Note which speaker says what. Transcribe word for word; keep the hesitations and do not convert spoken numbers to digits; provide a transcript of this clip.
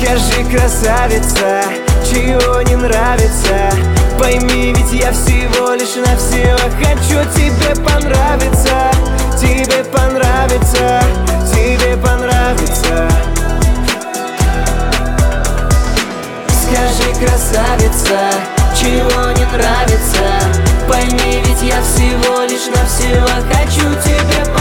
Speaker 1: Скажи, красавица, чего не нравится? Пойми, ведь я всего лишь навсего хочу тебе понравиться. Тебе понравится, тебе понравится. Скажи, красавица, чего не нравится? Пойми, ведь я всего лишь навсего хочу тебе понравиться.